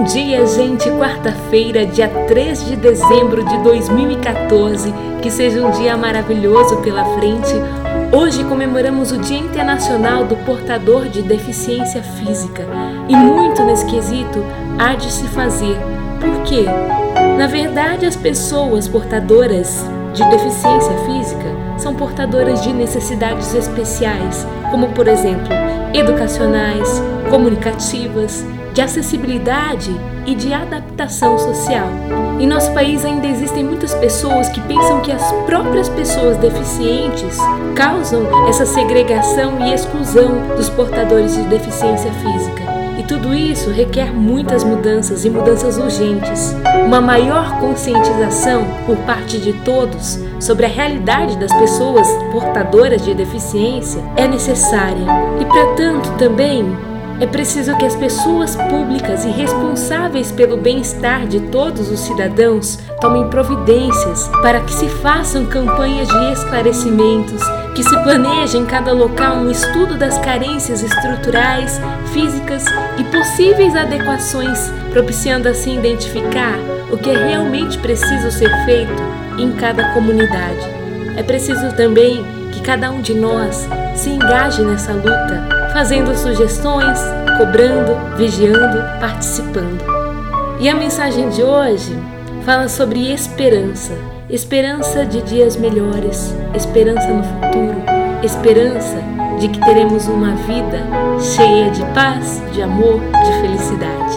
dia, gente! Quarta-feira, dia 3 de dezembro de 2014. Que seja um dia maravilhoso pela frente. Hoje comemoramos o Dia Internacional do Portador de Deficiência Física. E muito nesse quesito há de se fazer. Por quê? Na verdade, as pessoas portadoras de deficiência física são portadoras de necessidades especiais, como, por exemplo, educacionais, comunicativas, de acessibilidade e de adaptação social. Em nosso país ainda existem muitas pessoas que pensam que as próprias pessoas deficientes causam essa segregação e exclusão dos portadores de deficiência física. E tudo isso requer muitas mudanças e mudanças urgentes. Uma maior conscientização por parte de todos sobre a realidade das pessoas portadoras de deficiência é necessária. E para tanto também é preciso que as pessoas públicas e responsáveis pelo bem-estar de todos os cidadãos tomem providências para que se façam campanhas de esclarecimentos, que se planeje em cada local um estudo das carências estruturais, físicas e possíveis adequações, propiciando assim identificar o que é realmente preciso ser feito em cada comunidade. É preciso também que cada um de nós se engaje nessa luta, fazendo sugestões, cobrando, vigiando, participando. E a mensagem de hoje fala sobre esperança. Esperança de dias melhores, esperança no futuro, esperança de que teremos uma vida cheia de paz, de amor, de felicidade.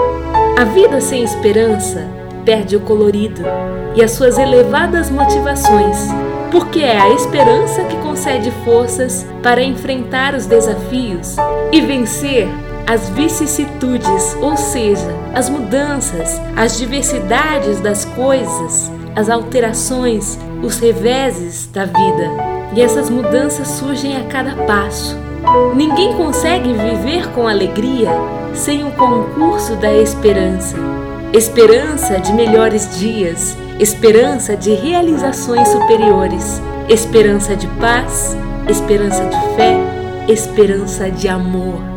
A vida sem esperança perde o colorido e as suas elevadas motivações, porque é a esperança que concede forças para enfrentar os desafios e vencer as vicissitudes, ou seja, as mudanças, as diversidades das coisas, as alterações, os reveses da vida. E essas mudanças surgem a cada passo. Ninguém consegue viver com alegria sem o concurso da esperança. Esperança de melhores dias, esperança de realizações superiores, esperança de paz, esperança de fé, esperança de amor.